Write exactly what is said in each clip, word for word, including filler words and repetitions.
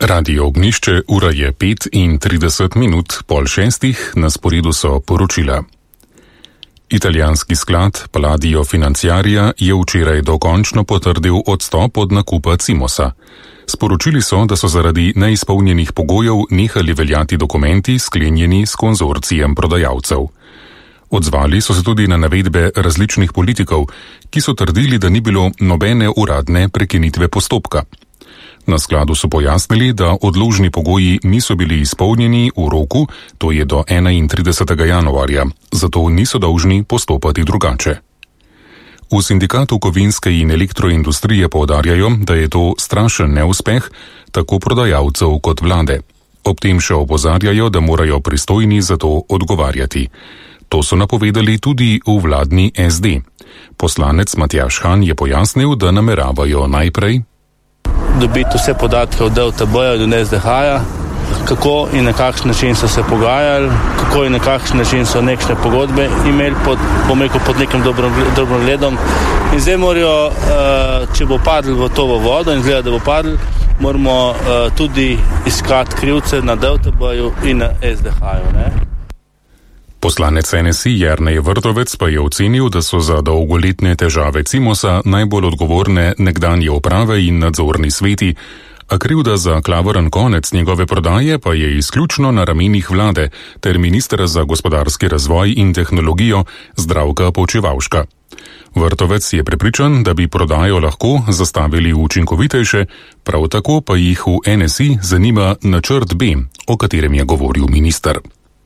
Radio Ognišče, ura je pet in trideset minut, pol šestih, na sporedu so poročila. Italijanski sklad Palladio Financiaria je včeraj dokončno potrdil odstop od nakupa Cimosa. Sporočili so, da so zaradi neizpolnjenih pogojev nehali veljati dokumenti sklenjeni s konzorcijem prodajalcev. Odzvali so se tudi na navedbe različnih politikov, ki so trdili, da ni bilo nobene uradne prekinitve postopka. Na skladu so pojasnili, da odložni pogoji niso bili izpolnjeni v roku, to je do enaintridesetega januarja, zato niso dolžni postopati drugače. V sindikatu kovinske in elektroindustrije poudarjajo, da je to strašen neuspeh tako prodajalcev kot vlade. Ob tem še opozarjajo, da morajo pristojni za to odgovarjati. To so napovedali tudi v vladni es de. Poslanec Matjaž Han je pojasnil, da nameravajo najprej dobiti vse podatke od D U T B-ja in es de ha-ja, kako in na kakšen način so se pogajali, kako in na kakšen način so nekšne pogodbe imeli pod, bom rekel, pod nekim dobrim gledom. In zdaj morajo, če bo padli v to v vodo in gleda, da bo padli, moramo tudi iskati krivce na D U T B-ju in na es de ha-ju, ne? Poslanec en es i Jernej Vrtovec pa je ocenil, da so za dolgoletne težave Cimosa najbolj odgovorne nekdanje uprave in nadzorni sveti, a krivda za klavrn konec njegove prodaje pa je izključno na ramenih vlade ter ministra za gospodarski razvoj in tehnologijo Zdravka Počivalška. Vrtovec je prepričan, da bi prodajo lahko zastavili učinkovitejše, prav tako pa jih v en es i zanima načrt B, o katerem je govoril minister.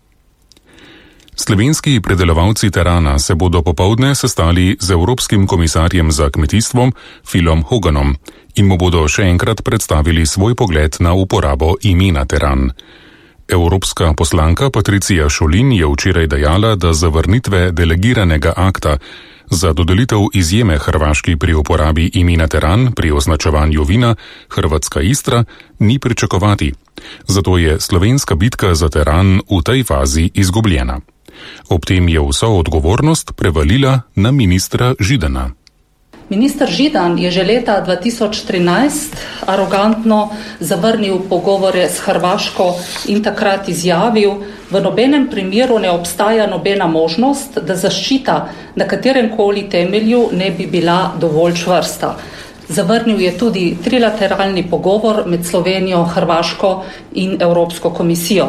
Slovenski predelovalci terana se bodo popoldne sestali z Evropskim komisarjem za kmetijstvom Philom Hoganom in mu bodo še enkrat predstavili svoj pogled na uporabo imena teran. Evropska poslanka Patricija Šolin je včeraj dejala, da zavrnitve delegiranega akta za dodelitev izjeme Hrvaški pri uporabi imena teran pri označevanju vina Hrvatska Istra ni pričakovati. Zato je slovenska bitka za teran v tej fazi izgubljena. Ob tem je vso odgovornost prevalila na ministra Židana. Minister Židan je že leta dva tisoč trinajst arogantno zavrnil pogovore s Hrvaško in takrat izjavil, v nobenem primeru ne obstaja nobena možnost, da zaščita na kateremkoli temelju ne bi bila dovolj čvrsta. Zavrnil je tudi trilateralni pogovor med Slovenijo, Hrvaško in Evropsko komisijo.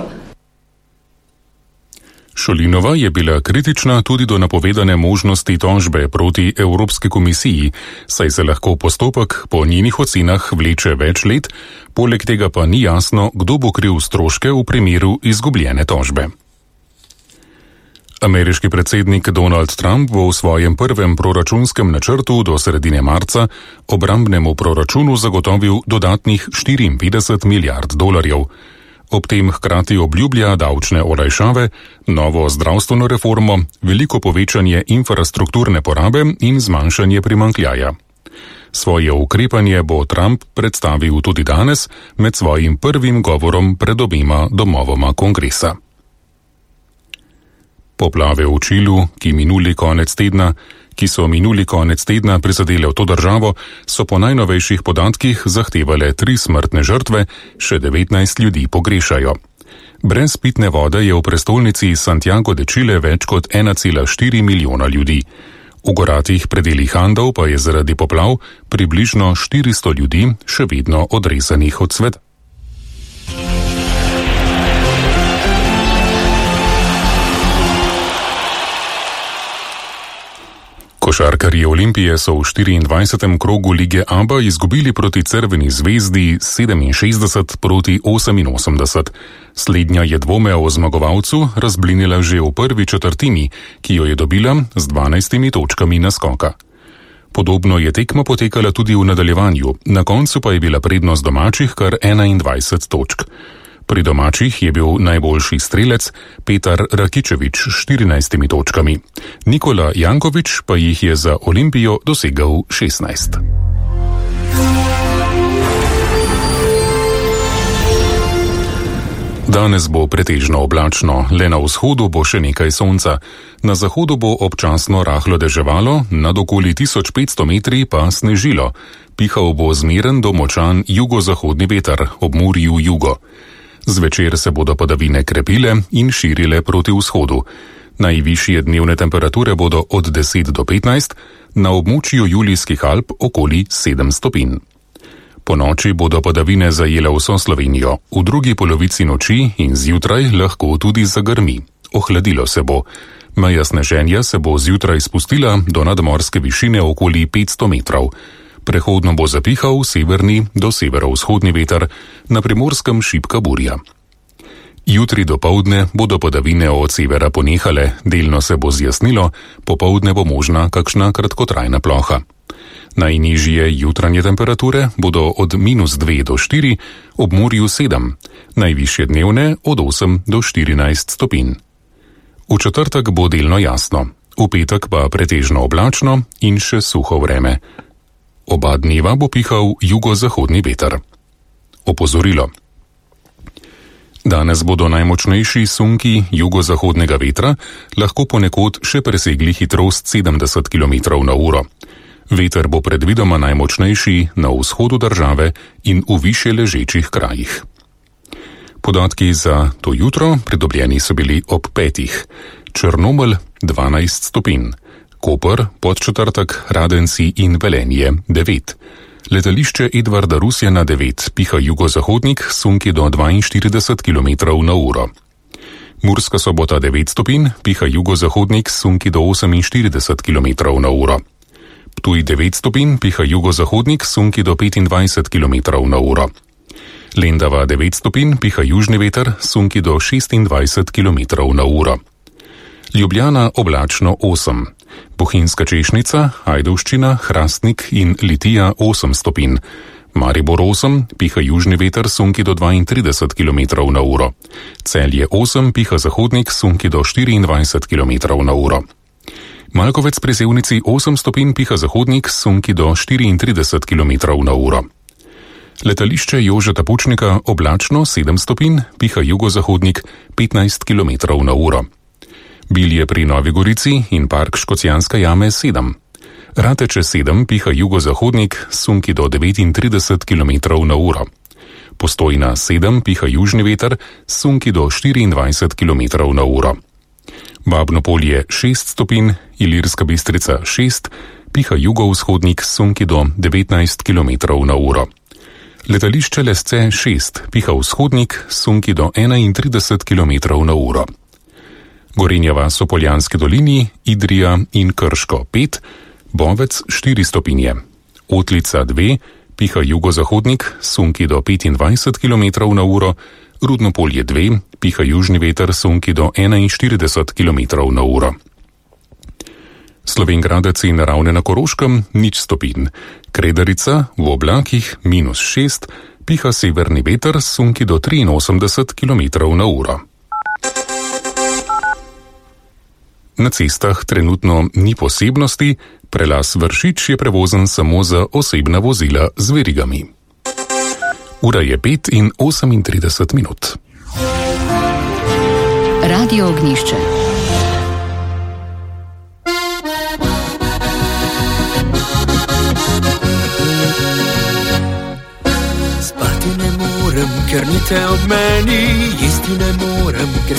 Šolinova je bila kritična tudi do napovedane možnosti tožbe proti Evropski komisiji, saj se lahko postopek po njenih ocenah vleče več let, poleg tega pa ni jasno, kdo bo kril stroške v primeru izgubljene tožbe. Ameriški predsednik Donald Trump bo v svojem prvem proračunskem načrtu do sredine marca obrambnemu proračunu zagotovil dodatnih štiriinpetdeset milijard dolarjev. Ob tem hkrati obljublja davčne olajšave, novo zdravstveno reformo, veliko povečanje infrastrukturne porabe in zmanjšanje primanjkljaja. Svoje ukrepanje bo Trump predstavil tudi danes med svojim prvim govorom pred obema domovoma kongresa. Poplave v Čilu, ki minuli konec tedna, ki so minuli konec tedna prizadele v to državo, so po najnovejših podatkih zahtevale tri smrtne žrtve, še devetnajst ljudi pogrešajo. Brez pitne vode je v prestolnici Santiago de Chile več kot ena cela štiri milijona ljudi. V goratih predelih Andov pa je zaradi poplav približno štiristo ljudi še vedno odrezanih od sveta. Košarkarji Olimpije so v štiriindvajsetem krogu lige Aba izgubili proti Crveni zvezdi sedeminšestdeset proti oseminosemdeset. Slednja je dvome o zmagovalcu razblinila že v prvi četrtini, ki jo je dobila z dvanajstimi točkami naskoka. Podobno je tekma potekala tudi v nadaljevanju, na koncu pa je bila prednost domačih kar enaindvajset točk. Pri domačih je bil najboljši strelec Petar Rakičevič s štirinajstimi točkami. Nikola Janković pa jih je za Olimpijo dosegel šestnajst. Danes bo pretežno oblačno, le na vzhodu bo še nekaj sonca. Na zahodu bo občasno rahlo deževalo, nad okoli tisoč petsto metri pa snežilo. Pihal bo zmeren do močan jugozahodni veter, ob Murju jugo. Zvečer se bodo padavine krepile in širile proti vzhodu. Najvišje dnevne temperature bodo od deset do petnajst, na območju Julijskih Alp okoli sedem stopinj. Po noči bodo padavine zajele vso Slovenijo, v drugi polovici noči in zjutraj lahko tudi zagrmi. Ohladilo se bo. Meja sneženja se bo zjutraj spustila do nadmorske višine okoli petsto metrov. Prehodno bo zapihal severni do severovzhodni veter, na Primorskem šibka burja. Jutri dopoldne bodo padavine od severa ponehale, delno se bo zjasnilo, popoldne bo možna kakšna kratkotrajna ploha. Najnižje jutranje temperature bodo od minus dve do štiri, ob morju sedem, najvišje dnevne od osem do štirinajst stopinj. V četrtek bo delno jasno, v petek pa pretežno oblačno in še suho vreme. Oba dneva bo pihal jugozahodni veter. Opozorilo. Danes bodo najmočnejši sunki jugozahodnega vetra lahko ponekod še presegli hitrost sedemdeset kilometrov na uro. Veter bo predvidoma najmočnejši na vzhodu države in v više ležečih krajih. Podatki za to jutro pridobljeni so bili ob petih. Črnomelj dvanajst stopinj, Koper, Podčetrtek, Radenci in Velenje devet. Letališče Edvarda Rusjana devet, piha jugozahodnik, sunki do dvainštirideset kilometrov na uro. Murska Sobota devet stopinj, piha jugozahodnik, sunki do oseminštirideset kilometrov na uro. Ptuj devet stopinj, piha jugozahodnik, sunki do petindvajset kilometrov na uro. Lendava devet stopinj, piha južni veter, sunki do šestindvajset kilometrov na uro. Ljubljana oblačno osem. Bohinjska Češnica, Ajdovščina, Hrastnik in Litija osem stopinj. Maribor osem, piha južni veter, sunki do dvaintrideset kilometrov na uro. Celje osem, piha zahodnik, sunki do štiriindvajset kilometrov na uro. Malkovec pri Sevnici osem stopinj, piha zahodnik, sunki do štiriintrideset kilometrov na uro. Letališče Jožeta Pučnika oblačno sedem stopinj, piha jugozahodnik petnajst kilometrov na uro. Bilje pri Novi Gorici in park Škocjanska jame sedem. Rateče sedem, piha jugozahodnik, sunki do devetintrideset kilometrov na uro. Postojna sedem, piha južni veter, sunki do štiriindvajset kilometrov na uro. Babno Polje šest stopinj, Ilirska Bistrica šest, piha jugovzhodnik, sunki do devetnajst kilometrov na uro. Letališče Lesce šest, piha vzhodnik, sunki do enaintrideset kilometrov na uro. Gorenja vas v Poljanski dolini, Idrija in Krško pet, Bovec štiri stopinje. Otlica dve, piha jugozahodnik, sunki do petindvajset kilometrov na uro, Rudno Polje dve, piha južni veter, sunki do enainštirideset kilometrov na uro. Slovenj Gradec in Ravne na Koroškem nič stopinj. Kredarica v oblakih minus šest, piha severni veter, sunki do triinosemdeset kilometrov na uro. Na cestah trenutno ni posebnosti, prelaz Vršič je prevozen samo za osebna vozila z verigami. Ura je pet in osemintrideset minut. Radio Ognjišče. Spati ne morem, ker ni te ob meni, jesti ne morem, ker